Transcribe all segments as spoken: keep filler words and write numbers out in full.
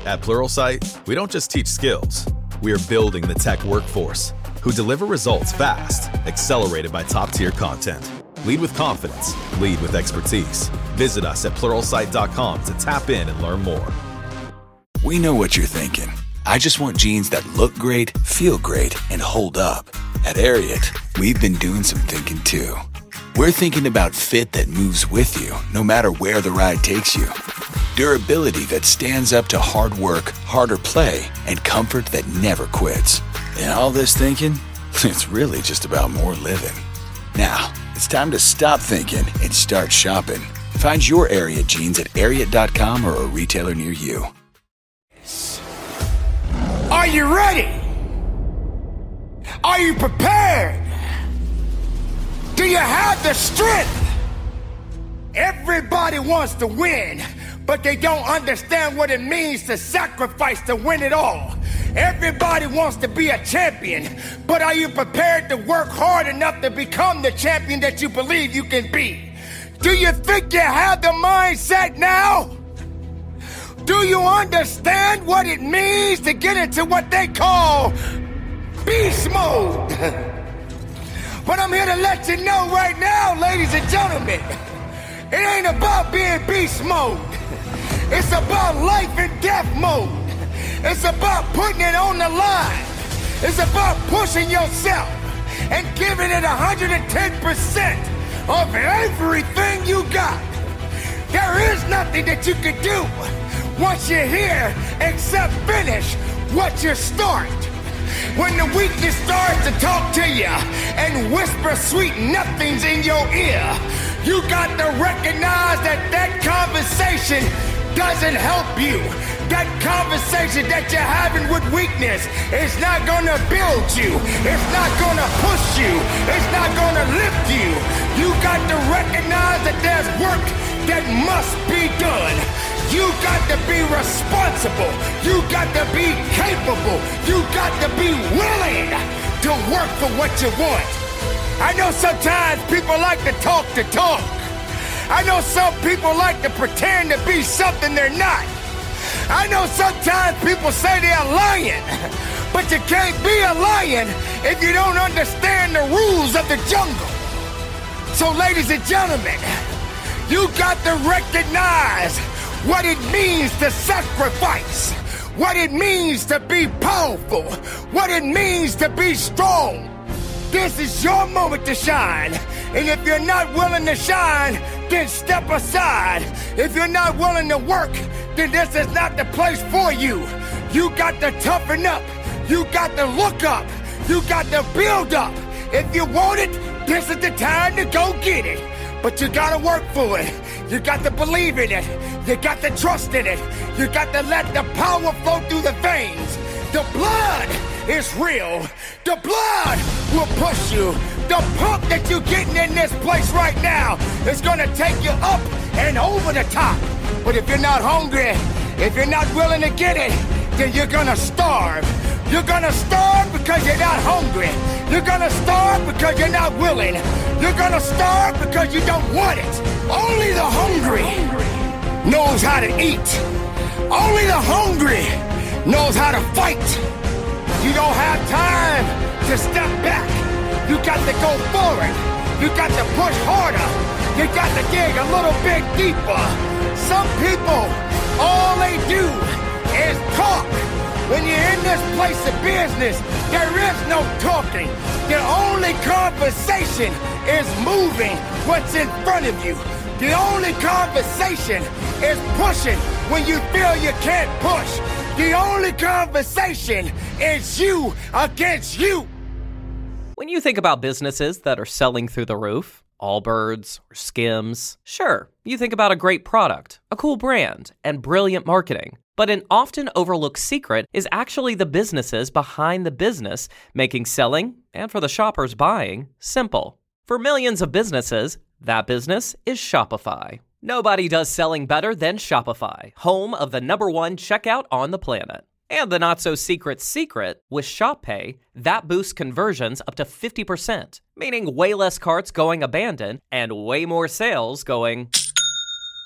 At Pluralsight, we don't just teach skills. We are building the tech workforce who deliver results fast, accelerated by top-tier content. Lead with confidence. Lead with expertise. Visit us at pluralsight dot com to tap in and learn more. We know what you're thinking. I just want jeans that look great, feel great, and hold up. At Ariat, we've been doing some thinking too. We're thinking about fit that moves with you, no matter where the ride takes you. Durability that stands up to hard work, harder play, and comfort that never quits. And all this thinking, it's really just about more living. Now, it's time to stop thinking and start shopping. Find your Ariat jeans at ariat dot com or a retailer near you. Are you ready? Are you prepared? Do you have the strength? Everybody wants to win, but they don't understand what it means to sacrifice to win it all. Everybody wants to be a champion, but are you prepared to work hard enough to become the champion that you believe you can be? Do you think you have the mindset now? Do you understand what it means to get into what they call beast mode? But I'm here to let you know right now, ladies and gentlemen, it ain't about being beast mode. It's about life and death mode. It's about putting it on the line. It's about pushing yourself and giving it one hundred ten percent of everything you got. There is nothing that you can do once you're here except finish what you start. When the weakness starts to talk to you and whisper sweet nothings in your ear, you got to recognize that that conversation doesn't help you. That conversation that you're having with weakness is not gonna build you. It's not gonna push you. It's not gonna lift you. You got to recognize that there's work that must be done. You got to be responsible. You got to be capable. You got to be willing to work for what you want. I know sometimes people like to talk to talk. I know some people like to pretend to be something they're not. I know sometimes people say they're lying, but you can't be a lion if you don't understand the rules of the jungle. So, ladies and gentlemen, you got to recognize what it means to sacrifice, what it means to be powerful, what it means to be strong. This is your moment to shine. And if you're not willing to shine, then step aside. If you're not willing to work, then this is not the place for you. You got to toughen up. You got to look up. You got to build up. If you want it, this is the time to go get it. But you got to work for it. You got to believe in it. You got to trust in it. You got to let the power flow through the veins. The blood is real. The blood will push you. The pump that you're getting in this place right now is going to take you up and over the top. But if you're not hungry, if you're not willing to get it, then you're going to starve. You're going to starve because you're not hungry. You're going to starve because you're not willing. You're going to starve because you don't want it. Only the hungry knows how to eat. Only the hungry knows how to fight. You don't have time to step back. You got to go forward. You got to push harder. You got to dig a little bit deeper. Some people, all they do is talk. When you're in this place of business, there is no talking. The only conversation is moving what's in front of you. The only conversation is pushing when you feel you can't push. The only conversation is you against you. When you think about businesses that are selling through the roof, Allbirds or Skims, sure, you think about a great product, a cool brand, and brilliant marketing. But an often overlooked secret is actually the businesses behind the business, making selling, and for the shoppers buying, simple. For millions of businesses, that business is Shopify. Nobody does selling better than Shopify, home of the number one checkout on the planet. And the not-so-secret secret, with Shop Pay, that boosts conversions up to fifty percent, meaning way less carts going abandoned and way more sales going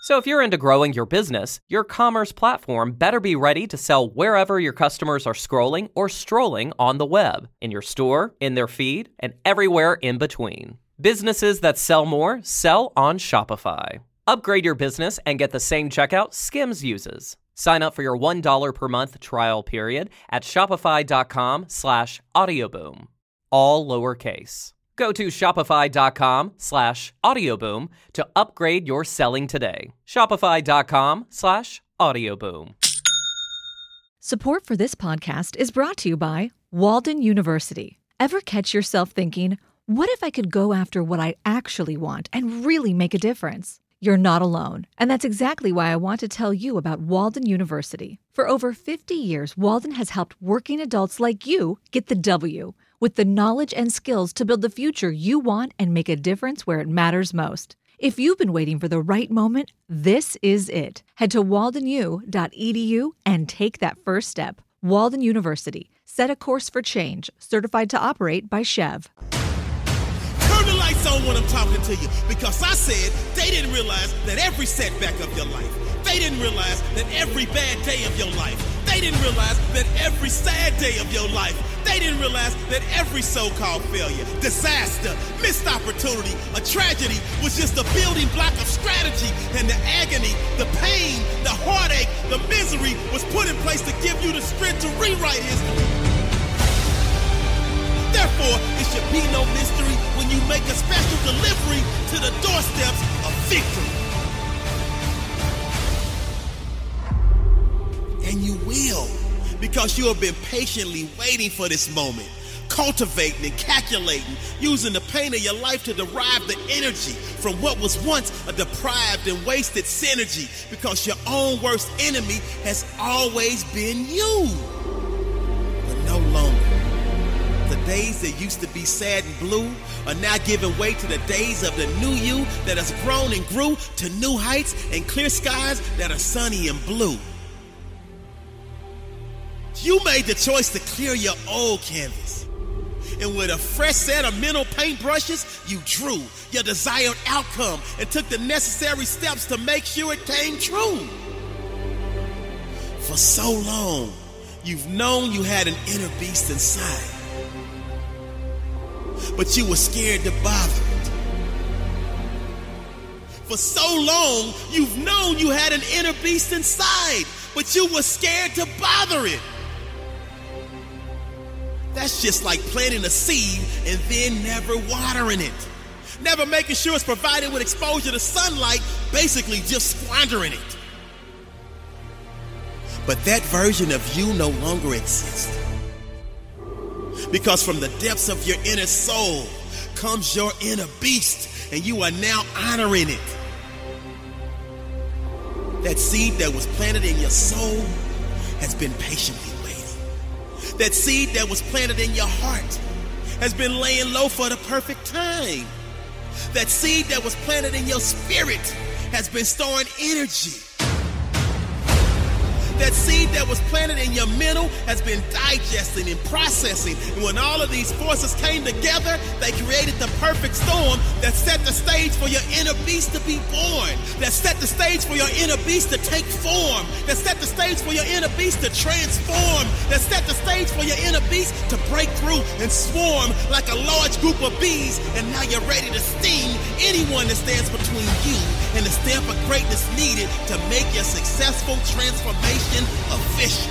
So if you're into growing your business, your commerce platform better be ready to sell wherever your customers are scrolling or strolling on the web, in your store, in their feed, and everywhere in between. Businesses that sell more sell on Shopify. Upgrade your business and get the same checkout Skims uses. Sign up for your one dollar per month trial period at shopify.com slash audioboom. All lowercase. Go to shopify.com slash audioboom to upgrade your selling today. Shopify.com slash audioboom. Support for this podcast is brought to you by Walden University. Ever catch yourself thinking, what if I could go after what I actually want and really make a difference? You're not alone, and that's exactly why I want to tell you about Walden University. For over fifty years, Walden has helped working adults like you get the W, with the knowledge and skills to build the future you want and make a difference where it matters most. If you've been waiting for the right moment, this is it. Head to walden u dot e d u and take that first step. Walden University. Set a course for change. Certified to operate by Chev. Turn the lights on when I'm talking to you, because I said they didn't realize that every setback of your life, they didn't realize that every bad day of your life, they didn't realize that every sad day of your life, they didn't realize that every so-called failure, disaster, missed opportunity, a tragedy was just a building block of strategy, and the agony, the pain, the heartache, the misery was put in place to give you the strength to rewrite history. Therefore, it should be no mystery when you make a special delivery to the doorsteps of victory. And you will, because you have been patiently waiting for this moment, cultivating and calculating, using the pain of your life to derive the energy from what was once a deprived and wasted synergy, because your own worst enemy has always been you, but no longer. The days that used to be sad and blue are now giving way to the days of the new you that has grown and grew to new heights and clear skies that are sunny and blue. You made the choice to clear your old canvas, and with a fresh set of mental paintbrushes, you drew your desired outcome and took the necessary steps to make sure it came true. For so long, you've known you had an inner beast inside, but you were scared to bother it. For so long, you've known you had an inner beast inside, but you were scared to bother it. That's just like planting a seed and then never watering it. Never making sure it's provided with exposure to sunlight, basically just squandering it. But that version of you no longer exists. Because from the depths of your inner soul comes your inner beast, and you are now honoring it. That seed that was planted in your soul has been patiently waiting. That seed that was planted in your heart has been laying low for the perfect time. That seed that was planted in your spirit has been storing energy. That seed that was planted in your mental has been digesting and processing. And when all of these forces came together, they created the perfect storm that set the stage for your inner beast to be born. That set the stage for your inner beast to take form. That set the stage for your inner beast to transform. That set the stage for your inner beast to break through and swarm like a large group of bees. And now you're ready to sting anyone that stands between you and the stamp of greatness needed to make your successful transformation official.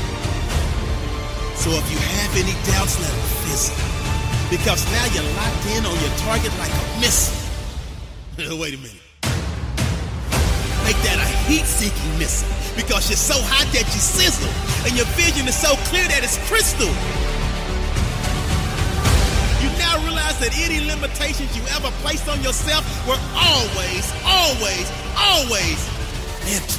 So if you have any doubts, let them fizzle, because now you're locked in on your target like a missile. Wait a minute. Make that a heat-seeking missile, because you're so hot that you sizzle, and your vision is so clear that it's crystal. You now realize that any limitations you ever placed on yourself were always, always, always mental.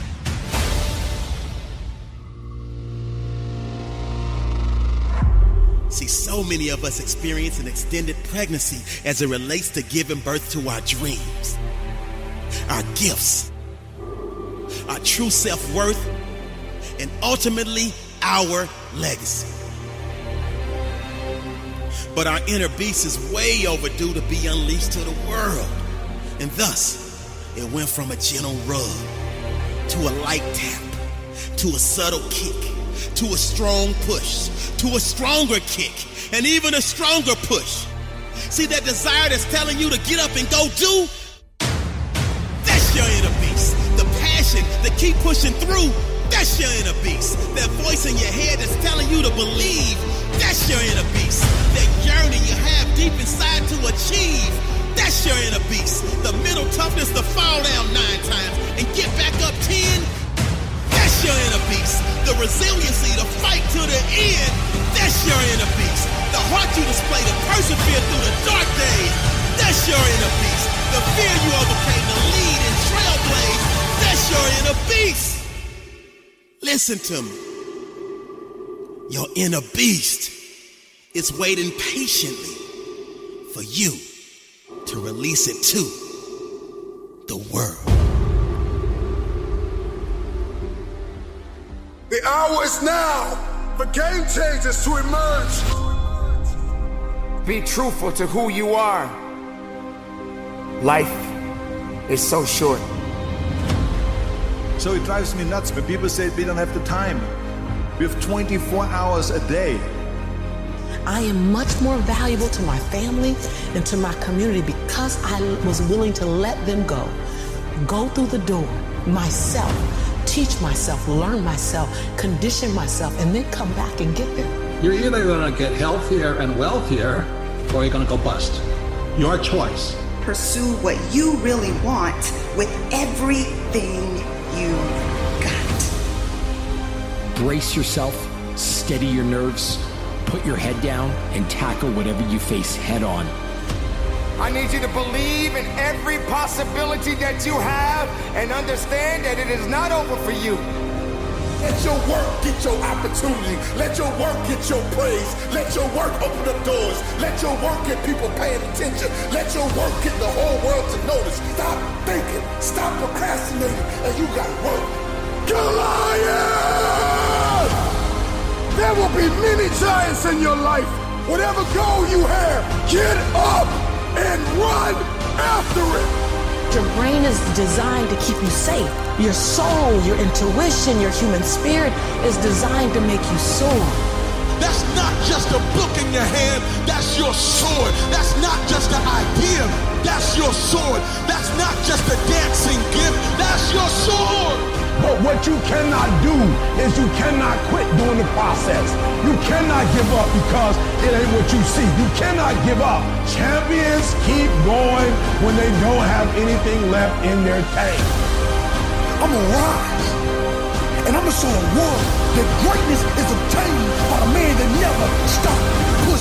See, so many of us experience an extended pregnancy as it relates to giving birth to our dreams, our gifts, our true self-worth, and ultimately our legacy. But our inner beast is way overdue to be unleashed to the world. And thus, It went from a gentle rub to a light tap to a subtle kick to a strong push to a stronger kick and even a stronger push. See that desire that's telling you to get up and go do? That's your inner beast. The passion that keep pushing through, that's your inner beast. That voice in your head that's telling you to believe, that's your inner beast. That yearning you have deep inside to achieve, that's your inner beast. The mental toughness to fall down nine times and get back up ten, that's your inner beast. The resiliency to fight to the end, that's your inner beast. The heart you display to persevere through the dark days, that's your inner beast. The fear you overcame to lead and trailblaze, that's your inner beast. Listen to me. Your inner beast is waiting patiently for you to release it to the world. The hour is now for game changers to emerge. Be truthful to who you are. Life is so short. So it drives me nuts when people say we don't have the time. We have twenty-four hours a day. I am much more valuable to my family and to my community because I was willing to let them go. Go through the door myself, teach myself, learn myself, condition myself, and then come back and get them. You're either going to get healthier and wealthier or you're going to go bust. Your choice. Pursue what you really want with everything you got. Brace yourself, steady your nerves, put your head down, and tackle whatever you face head on. I need you to believe in every possibility that you have and understand that it is not over for you. Let your work get your opportunity. Let your work get your praise. Let your work open up doors. Let your work get people paying attention. Let your work get the whole world to notice. Stop thinking. Stop procrastinating. And you got work. Goliath! There will be many giants in your life. Whatever goal you have, get up and run after it. Your brain is designed to keep you safe. Your soul, your intuition, your human spirit is designed to make you soar. That's not just a book in your hand, that's your sword. That's not just an idea, that's your sword. That's not just a dancing gift, that's your sword. But what you cannot do is you cannot quit during the process. You cannot give up because it ain't what you see. You cannot give up. Champions keep going when they don't have anything left in their tank. I'm gonna rise, and I'm gonna show the world that greatness is obtained by a man that never stopped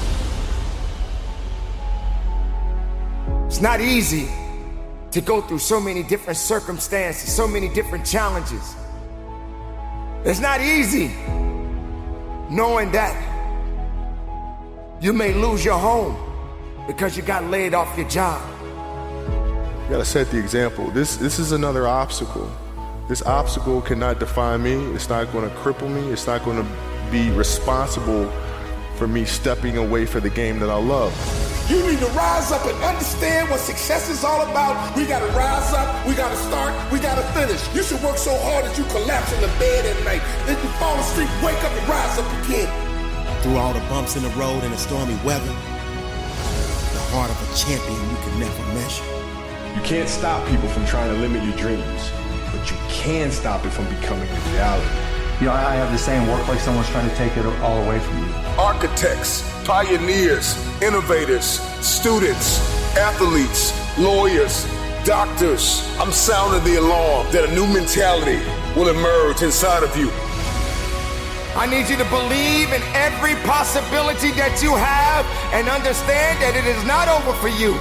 pushing. It's not easy to go through so many different circumstances, so many different challenges. It's not easy knowing that you may lose your home because you got laid off your job. You gotta set the example. This this is another obstacle. This obstacle cannot define me. It's not gonna cripple me. It's not gonna be responsible for me stepping away for the game that I love. You need to rise up and understand what success is all about. We gotta rise up, we gotta start, we gotta finish. You should work so hard that you collapse in the bed at night. Then you fall asleep, wake up and rise up again. Through all the bumps in the road and the stormy weather, the heart of a champion you can never measure. You can't stop people from trying to limit your dreams, but you can stop it from becoming a reality. You know, I have the saying, work like someone's trying to take it all away from you. Architects, pioneers, innovators, students, athletes, lawyers, doctors. I'm sounding the alarm that a new mentality will emerge inside of you. I need you to believe in every possibility that you have and understand that it is not over for you.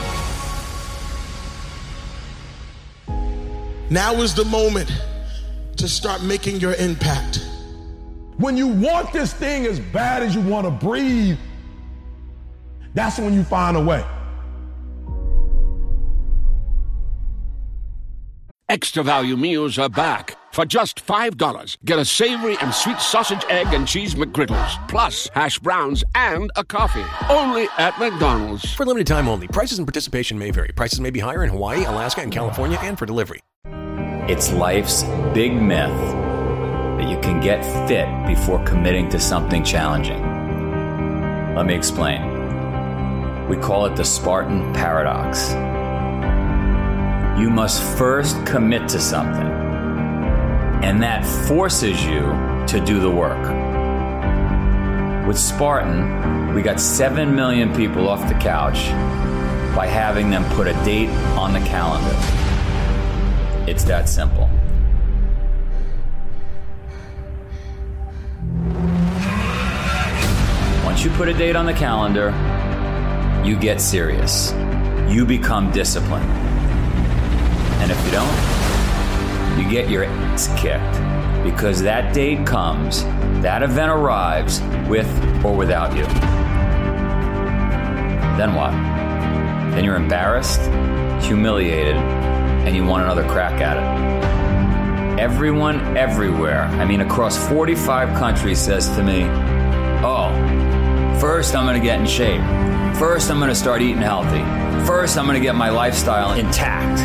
Now is the moment to start making your impact. When you want this thing as bad as you want to breathe, that's when you find a way. Extra value meals are back For just five dollars, get a savory and sweet sausage, egg, and cheese McGriddles, plus hash browns and a coffee. Only at McDonald's. For limited time only. Prices and participation may vary. Prices may be higher in Hawaii, Alaska, and California, and for delivery. It's life's big myth that you can get fit before committing to something challenging. Let me explain. We call it the Spartan paradox. You must first commit to something, and that forces you to do the work. With Spartan, we got seven million people off the couch by having them put a date on the calendar. It's that simple. Once you put a date on the calendar, you get serious. You become disciplined. And if you don't, you get your ass kicked, because that date comes, that event arrives with or without you. Then what? Then you're embarrassed, humiliated, and you want another crack at it. Everyone everywhere, I mean across forty-five countries, says to me, oh, first I'm gonna get in shape. First I'm gonna start eating healthy. First I'm gonna get my lifestyle intact.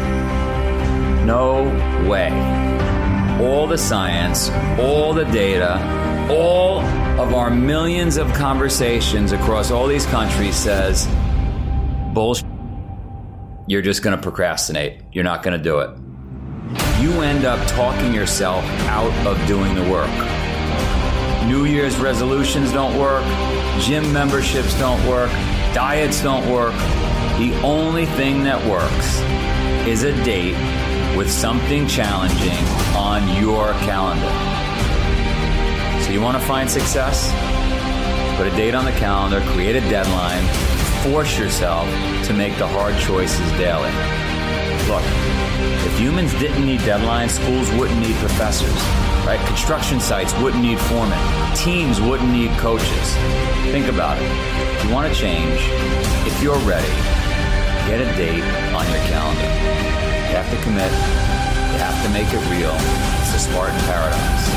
No way. All the science, all the data, all of our millions of conversations across all these countries says, bullshit. You're just going to procrastinate. You're not going to do it. You end up talking yourself out of doing the work. New Year's resolutions don't work. Gym memberships don't work. Diets don't work. The only thing that works is a date with something challenging on your calendar. So you want to find success? Put a date on the calendar, create a deadline, force yourself to make the hard choices daily. Look, if humans didn't need deadlines, schools wouldn't need professors, right? Construction sites wouldn't need foremen. Teams wouldn't need coaches. Think about it. If you want to change, if you're ready, get a date on your calendar. You have to commit. You have to make it real. It's the Spartan paradox.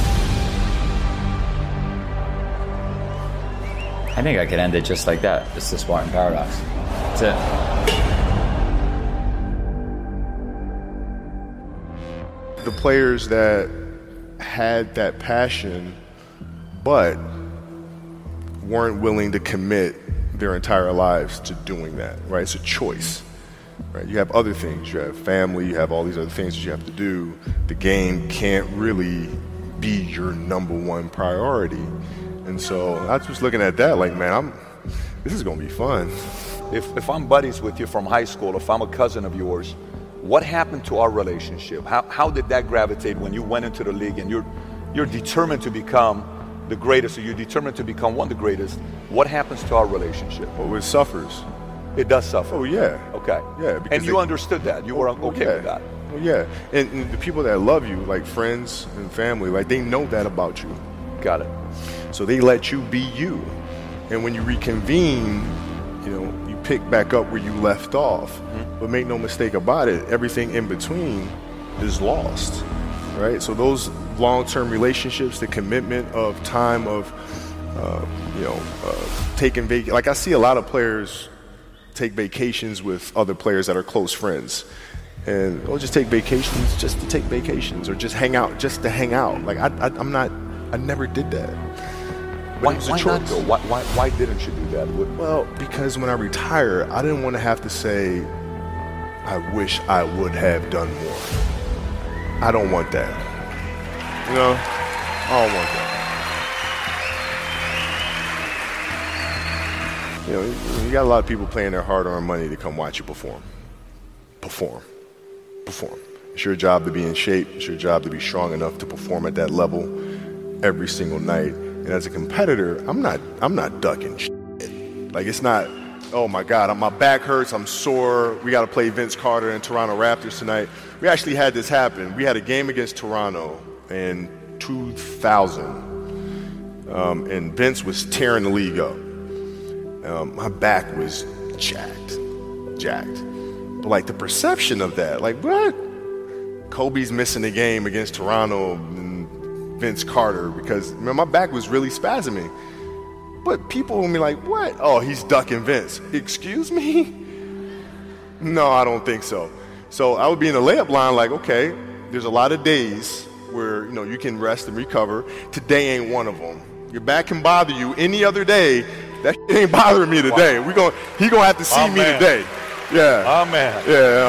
I think I could end it just like that. It's the Spartan paradox. That's it. The players that had that passion, but weren't willing to commit their entire lives to doing that, right? It's a choice. Right? You have other things. You have family. You have all these other things that you have to do. The game can't really be your number one priority. And so I was looking at that like, man, I'm. This is going to be fun. If if I'm buddies with you from high school, if I'm a cousin of yours, what happened to our relationship? How how did that gravitate when you went into the league and you're you're determined to become the greatest, or you're determined to become one of the greatest? What happens to our relationship? Well, it suffers. It does suffer. Oh, yeah. Okay. Yeah. And you they, understood that. You were okay yeah. with that. Well, yeah. And, and the people that love you, like friends and family, like they know that about you. Got it. So they let you be you. And when you reconvene, you know, you pick back up where you left off. Mm-hmm. But make no mistake about it, everything in between is lost. Right? So those long-term relationships, the commitment of time of, uh, you know, uh, taking vac- like I see a lot of players take vacations with other players that are close friends, and they'll just take vacations just to take vacations, or just hang out just to hang out. Like I, I I'm not, I never did that. But why it was a why choice. not though? Why, why why didn't you do that? Well, because when I retire, I didn't want to have to say, I wish I would have done more. I don't want that. You know, I don't want that. You know, you got a lot of people paying their hard-earned money to come watch you perform. Perform. Perform. It's your job to be in shape. It's your job to be strong enough to perform at that level every single night. And as a competitor, I'm not I'm not ducking shit. Like, it's not, oh my God, my back hurts, I'm sore, we got to play Vince Carter and Toronto Raptors tonight. We actually had this happen. We had a game against Toronto in two thousand, um, and Vince was tearing the league up. Um, my back was jacked, jacked. But like the perception of that, like what? Kobe's missing the game against Toronto and Vince Carter because man, my back was really spasming. But people will be like, what? Oh, he's ducking Vince. Excuse me? No, I don't think so. So I would be in the layup line like, okay, there's a lot of days where, you know, you can rest and recover. Today ain't one of them. Your back can bother you any other day. That shit ain't bothering me today. We going he gonna have to see me today. Yeah. Oh man.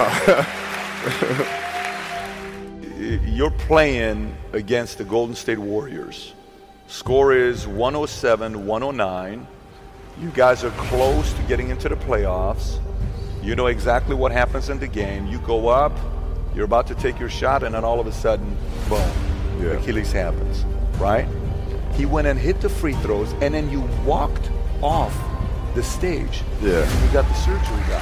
Yeah. You're playing against the Golden State Warriors. Score is one oh seven one oh nine. You guys are close to getting into the playoffs. You know exactly what happens in the game. You go up, you're about to take your shot, and then all of a sudden, boom, yeah. Achilles happens, right? He went and hit the free throws, and then you walked off the stage. Yeah. And you got the surgery done.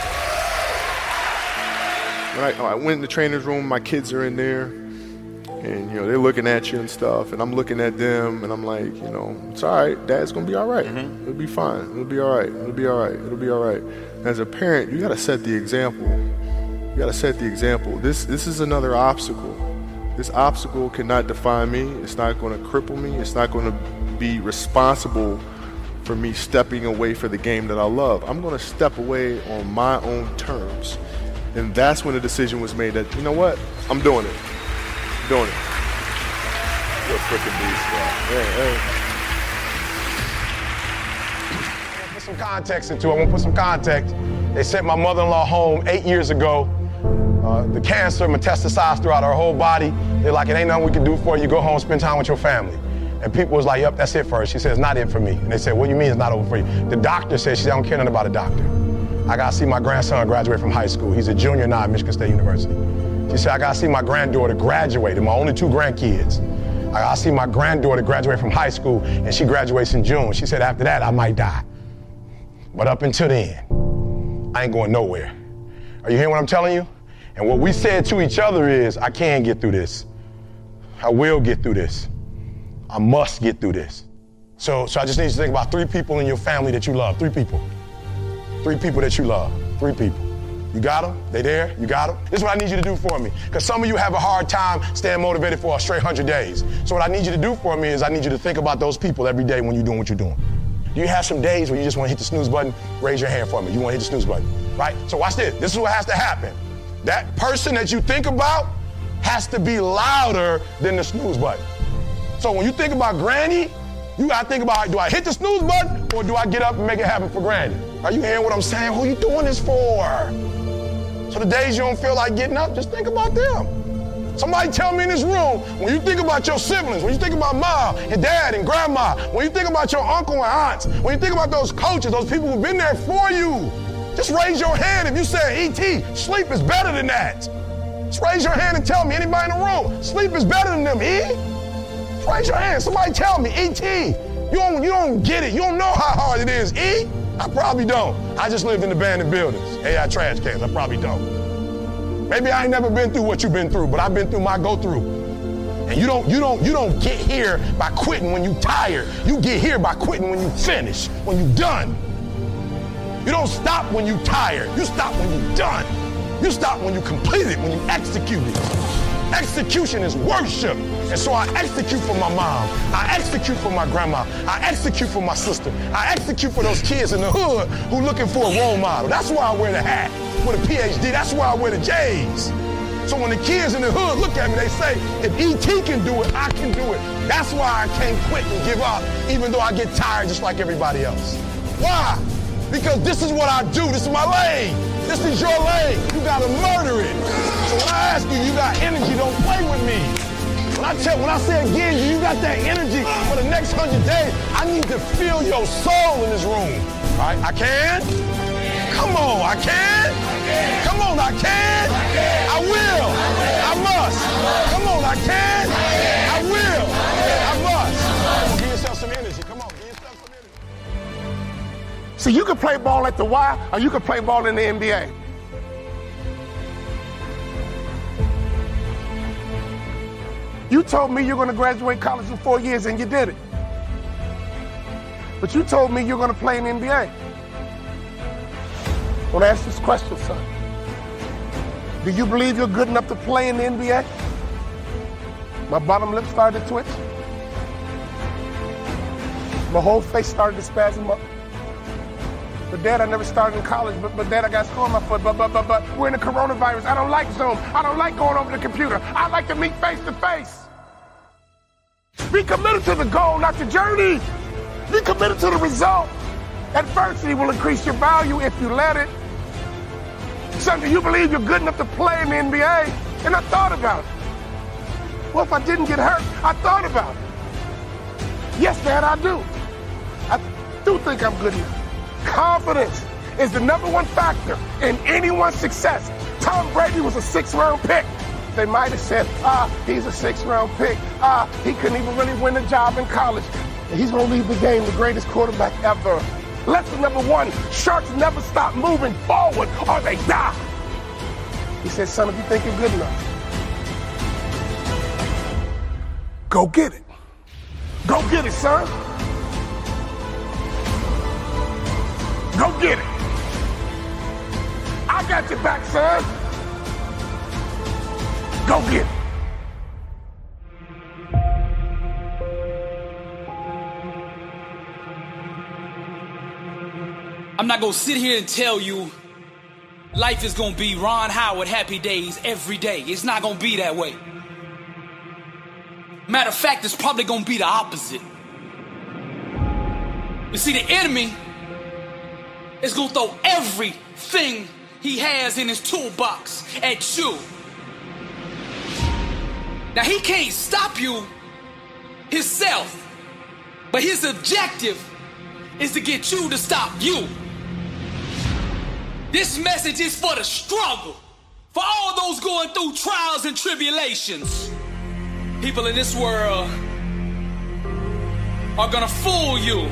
When I, I went in the trainer's room, my kids are in there, and, you know, they're looking at you and stuff, and I'm looking at them, and I'm like, you know, it's all right. Dad's going to be all right. Mm-hmm. It'll be fine. It'll be all right. It'll be all right. It'll be all right. As a parent, you got to set the example. You got to set the example. This this is another obstacle. This obstacle cannot define me. It's not going to cripple me. It's not going to be responsible for me stepping away for the game that I love. I'm going to step away on my own terms. And that's when the decision was made that, you know what? I'm doing it. I'm doing it. You're a freaking beast, bro. Yeah, hey. Put some context into it. I want to put some context. They sent my mother-in-law home eight years ago. Uh, the cancer metastasized throughout her whole body. They're like, it ain't nothing we can do for you. Go home, spend time with your family. And people was like, yep, that's it for her. She said, it's not it for me. And they said, what do you mean it's not over for you? The doctor said, she said, I don't care nothing about a doctor. I got to see my grandson graduate from high school. He's a junior now at Michigan State University. She said, I got to see my granddaughter graduate, and my only two grandkids. I got to see my granddaughter graduate from high school, and she graduates in June. She said, after that, I might die. But up until then, I ain't going nowhere. Are you hearing what I'm telling you? And what we said to each other is, I can get through this. I will get through this. I must get through this. So, so I just need you to think about three people in your family that you love. Three people. Three people that you love. Three people. You got them? They there? You got them? This is what I need you to do for me. Because some of you have a hard time staying motivated for a straight one hundred days. So what I need you to do for me is I need you to think about those people every day when you're doing what you're doing. Do you have some days where you just want to hit the snooze button? Raise your hand for me. You want to hit the snooze button, right? So watch this. This is what has to happen. That person that you think about has to be louder than the snooze button. So when you think about Granny, you got to think about, do I hit the snooze button or do I get up and make it happen for Granny? Are you hearing what I'm saying? Who are you doing this for? So the days you don't feel like getting up, just think about them. Somebody tell me in this room, when you think about your siblings, when you think about mom and dad and grandma, when you think about your uncle and aunts, when you think about those coaches, those people who've been there for you, just raise your hand if you say, E T, sleep is better than that. Just raise your hand and tell me, anybody in the room, sleep is better than them, E? Just raise your hand. Somebody tell me, E T, you don't, you don't get it. You don't know how hard it is, E? I probably don't. I just lived in abandoned buildings, A I trash cans. I probably don't. Maybe I ain't never been through what you've been through, but I've been through my go-through. And you don't, you don't, you don't get here by quitting when you tired. You get here by quitting when you finish, when you done. You don't stop when you tired. You stop when you done. You stop when you complete it, when you execute it. Execution is worship. And so I execute for my mom. I execute for my grandma. I execute for my sister. I execute for those kids in the hood who looking for a role model. That's why I wear the hat with a P H D. That's why I wear the J's. So when the kids in the hood look at me, they say, if E T can do it, I can do it. That's why I can't quit and give up, even though I get tired just like everybody else. Why? Because this is what I do. This is my lane. This is your lane. You gotta murder it. So when I ask you, you got energy, don't play with me. When I tell, when I say again, you got that energy for the next hundred days, I need to feel your soul in this room. All right, I can? Come on, I can? Come on, I can? I will. I must. Come on, I can? I will. I must. Come on, give yourself some energy. Come on, give yourself some energy. So you can play ball at the Y, or you can play ball in the N B A. You told me you're going to graduate college in four years, and you did it. But you told me you're going to play in the N B A. I want to ask this question, son. Do you believe you're good enough to play in the N B A? My bottom lip started to twitch. My whole face started to spasm up. But Dad, I never started in college, but, but Dad, I got school on my foot, but, but, but, but, we're in the coronavirus. I don't like Zoom. I don't like going over the computer. I like to meet face to face. Be committed to the goal, not the journey. Be committed to the result. Adversity will increase your value if you let it. Son, do you believe you're good enough to play in the N B A? And I thought about it. Well, if I didn't get hurt, I thought about it. Yes, Dad, I do. I do think I'm good enough. Confidence is the number one factor in anyone's success. Tom Brady was a six-round pick. They might have said, ah, he's a six-round pick. Ah, he couldn't even really win a job in college. And he's going to leave the game the greatest quarterback ever. Lesson number one, sharks never stop moving forward or they die. He said, son, if you think you're good enough, go get it. Go get it, son. Go get it. I got your back, son. Go get it. I'm not gonna sit here and tell you life is gonna be Ron Howard happy days every day. It's not gonna be that way. Matter of fact, it's probably gonna be the opposite. You see, the enemy is gonna throw everything he has in his toolbox at you. Now, he can't stop you himself, but his objective is to get you to stop you. This message is for the struggle, for all those going through trials and tribulations. People in this world are gonna fool you,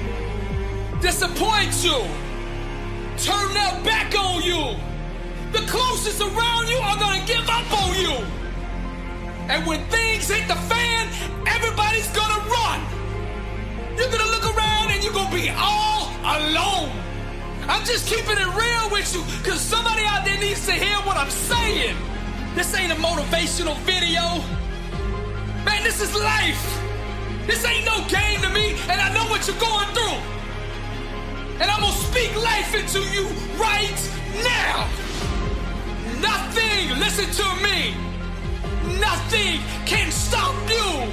disappoint you, turn their back on you. The closest around you are gonna give up on you. And when things hit the fan, everybody's gonna run. You're gonna look around and you're gonna be all alone. I'm just keeping it real with you, because somebody out there needs to hear what I'm saying. This ain't a motivational video. Man, this is life. This ain't no game to me, and I know what you're going through. And I'm gonna speak life into you right now. Nothing, listen to me, nothing can stop you.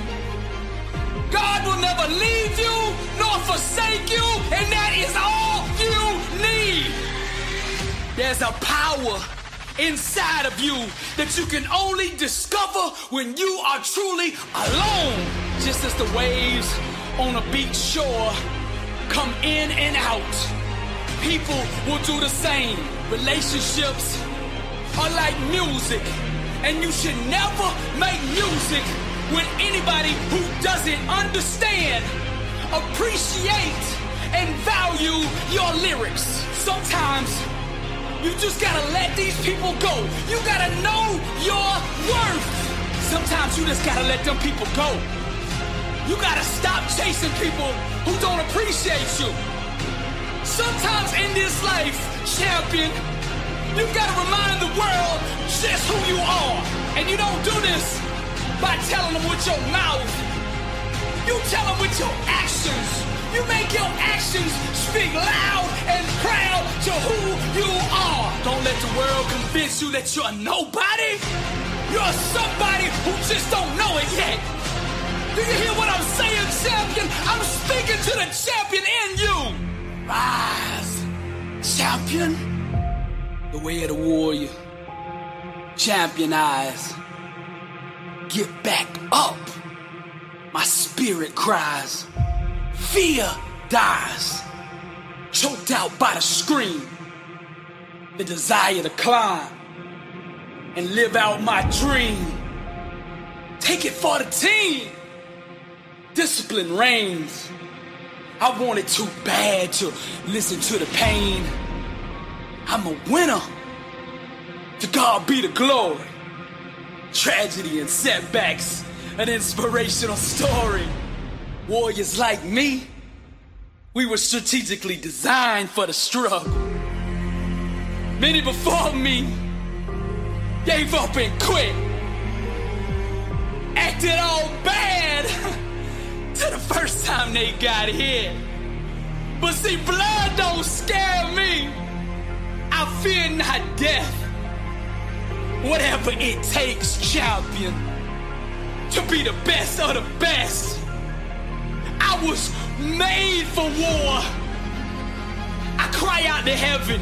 God will never leave you nor forsake you, and that is all you need. There's a power inside of you that you can only discover when you are truly alone. Just as the waves on a beach shore come in and out, people will do the same. Relationships are like music, and you should never make music when anybody who doesn't understand, appreciate, and value your lyrics. Sometimes you just gotta let these people go. You gotta know your worth. Sometimes you just gotta let them people go. You gotta stop chasing people who don't appreciate you. Sometimes in this life, champion, you gotta remind the world just who you are. And you don't do this by telling them with your mouth. You tell them with your actions. You make your actions speak loud and proud to who you are. Don't let the world convince you that you're nobody. You're somebody who just don't know it yet. Do you hear what I'm saying, champion? I'm speaking to the champion in you. Rise, champion. The way of the warrior. Champion eyes. Get back up. My spirit cries. Fear dies. Choked out by the scream. The desire to climb and live out my dream. Take it for the team. Discipline reigns. I want it too bad to listen to the pain. I'm a winner. To God be the glory. Tragedy and setbacks, an inspirational story. Warriors like me, we were strategically designed for the struggle. Many before me gave up and quit. Acted all bad to the first time they got hit. But see, blood don't scare me. I fear not death. Whatever it takes, champion, to be the best of the best. I was made for war. I cry out to heaven,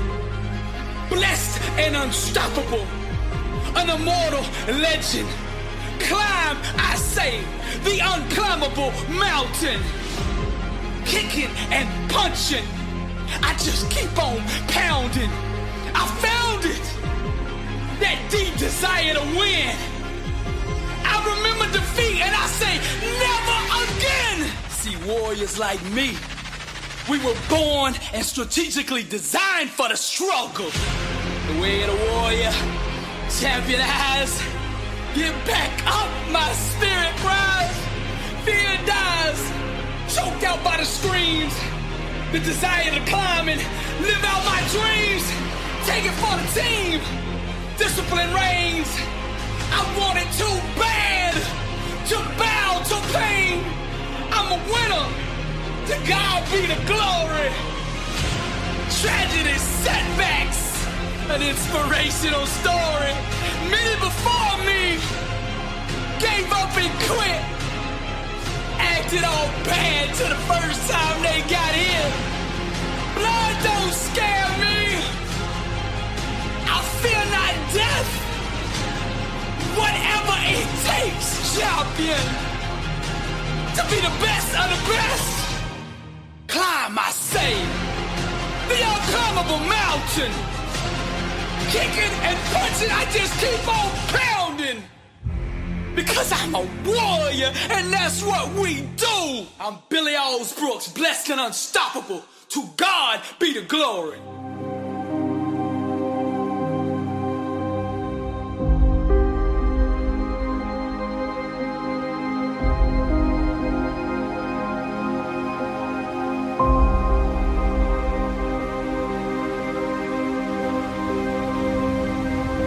blessed and unstoppable, an immortal legend. Climb, I say, the unclimbable mountain. Kicking and punching, I just keep on pounding. I found it, that deep desire to win. I remember defeat and I say, never again. See, warriors like me, we were born and strategically designed for the struggle. The way of the warrior, champion eyes. Get back up, my spirit rise. Fear dies, choked out by the screams. The desire to climb and live out my dreams. Take it for the team. Discipline reigns. I want it too bad to bow to pain. I'm a winner. To God be the glory. Tragedy, setbacks, an inspirational story. Many before me gave up and quit. Acted all bad to the first time they got in. Blood don't scare me. I fear not death. Whatever it takes, champion, to be the best of the best. Climb, I say, the unclimbable mountain. Kicking and punching, I just keep on pounding. Because I'm a warrior, and that's what we do. I'm Billy Alls Brooks, blessed and unstoppable. To God be the glory.